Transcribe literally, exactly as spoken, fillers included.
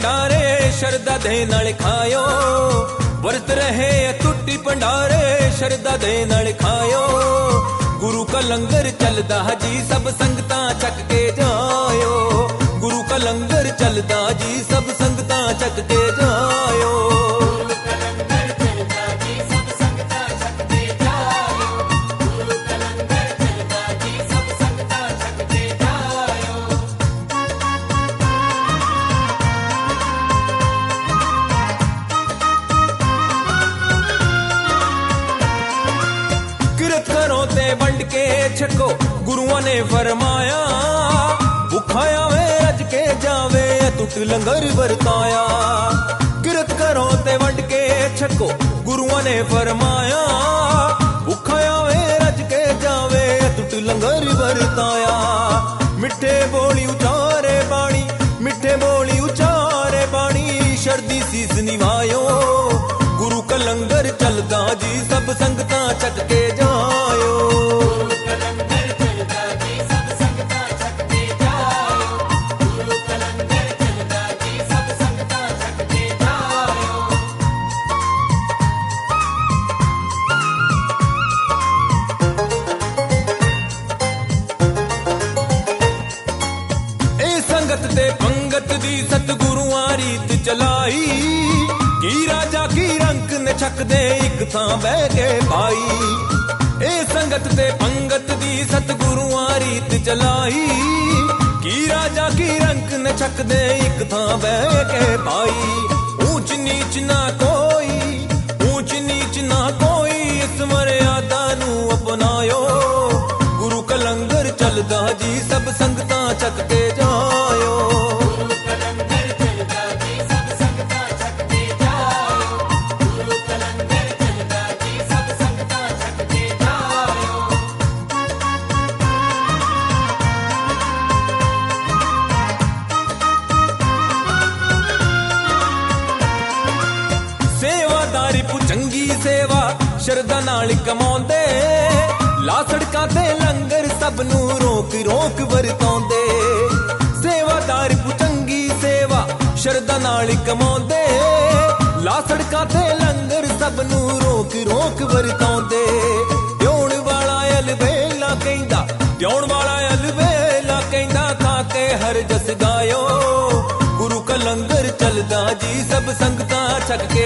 भंडारे शरदा दे नाल खायो, वरत रहे टुट्टी भंडारे शरदा दे नाल खायो। गुरु का लंगर चलदा जी सब संगतां चक के जायो, गुरु का लंगर चलदा जी सब संगतां चक के जायो। किरत करो ते वंड के छको गुरुआं ने फरमाया, भुखा आवे रज के जावे टुट लंगर वरताया। किरत करो ते वंड के छको गुरुआं ने फरमाया, भुखा आवे रज के जावे टुट लंगर वरताया। मिठे बोली उचारे बाणी, मिठे बोली उचारे बाणी, शरदी सीस निभायो। गुरु का लंगर चलदा जी सब संगतां चक के जायो। ए संगत ते पंगत दी सतगुरुआं रीत चलाई, की राजा की रंक ने छक दे एक थां बह के पाई। ए संगत ते पंगत दी सतगुरुआं रीत चलाई, की राजा की रंक ने छक दे एक थां बह के पाई। ऊंच नीच ना कोई, ऊंच नीच ना कोई, इस मर्यादा नू अपनायो। गुरु का लंगर चलदा जी सब संगतां चक के जायो। सेवादारी पुचंगी सेवा शरदा नाल कमाउंदे, ला सड़कां ते लंगर सब नू रोक रोक वरताउंदे। सेवादारी पुचंगी सेवा शरदा नाल कमाउंदे, ला सड़कां ते लंगर सब नू रोक रोक वरताउंदे। ध्याउण वाला अलवेला कहंदा, ध्याउण वाला अलवेला कहंदा, खा के हर जस गायो। गुरु का लंगर चलदा जी सब संगतां छक के